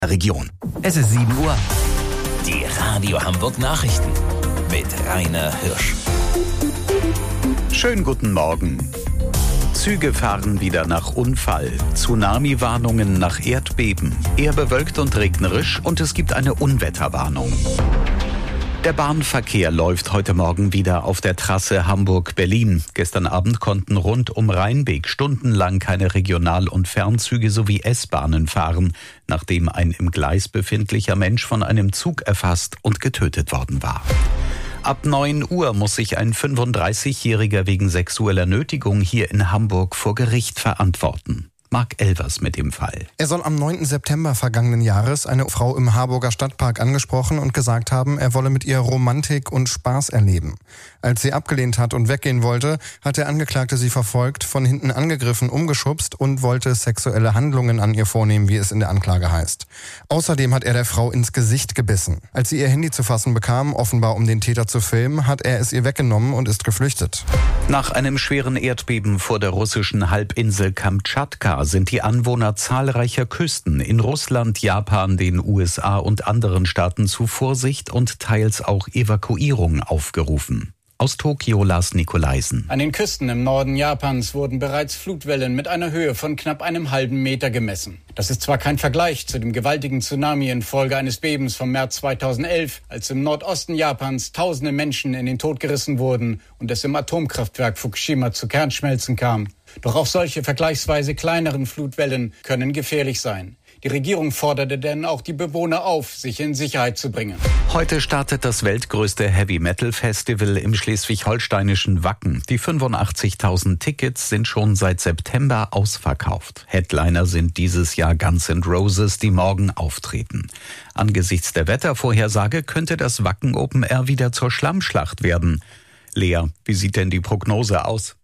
Region. Es ist 7 Uhr. Die Radio Hamburg Nachrichten mit Rainer Hirsch. Schönen guten Morgen. Züge fahren wieder nach Unfall. Tsunami-Warnungen nach Erdbeben. Eher bewölkt und regnerisch und es gibt eine Unwetterwarnung. Der Bahnverkehr läuft heute Morgen wieder auf der Trasse Hamburg-Berlin. Gestern Abend konnten rund um Rheinbeek stundenlang keine Regional- und Fernzüge sowie S-Bahnen fahren, nachdem ein im Gleis befindlicher Mensch von einem Zug erfasst und getötet worden war. Ab 9 Uhr muss sich ein 35-Jähriger wegen sexueller Nötigung hier in Hamburg vor Gericht verantworten. Marc Elvers mit dem Fall. Er soll am 9. September vergangenen Jahres eine Frau im Harburger Stadtpark angesprochen und gesagt haben, er wolle mit ihr Romantik und Spaß erleben. Als sie abgelehnt hat und weggehen wollte, hat der Angeklagte sie verfolgt, von hinten angegriffen, umgeschubst und wollte sexuelle Handlungen an ihr vornehmen, wie es in der Anklage heißt. Außerdem hat er der Frau ins Gesicht gebissen. Als sie ihr Handy zu fassen bekam, offenbar um den Täter zu filmen, hat er es ihr weggenommen und ist geflüchtet. Nach einem schweren Erdbeben vor der russischen Halbinsel Kamtschatka sind die Anwohner zahlreicher Küsten in Russland, Japan, den USA und anderen Staaten zu Vorsicht und teils auch Evakuierung aufgerufen. Aus Tokio Lars Nikolaisen. An den Küsten im Norden Japans wurden bereits Flutwellen mit einer Höhe von knapp einem halben Meter gemessen. Das ist zwar kein Vergleich zu dem gewaltigen Tsunami infolge eines Bebens vom März 2011, als im Nordosten Japans tausende Menschen in den Tod gerissen wurden und es im Atomkraftwerk Fukushima zu Kernschmelzen kam. Doch auch solche vergleichsweise kleineren Flutwellen können gefährlich sein. Die Regierung forderte denn auch die Bewohner auf, sich in Sicherheit zu bringen. Heute startet das weltgrößte Heavy-Metal-Festival im schleswig-holsteinischen Wacken. Die 85.000 Tickets sind schon seit September ausverkauft. Headliner sind dieses Jahr Guns N' Roses, die morgen auftreten. Angesichts der Wettervorhersage könnte das Wacken Open Air wieder zur Schlammschlacht werden. Lea, wie sieht denn die Prognose aus?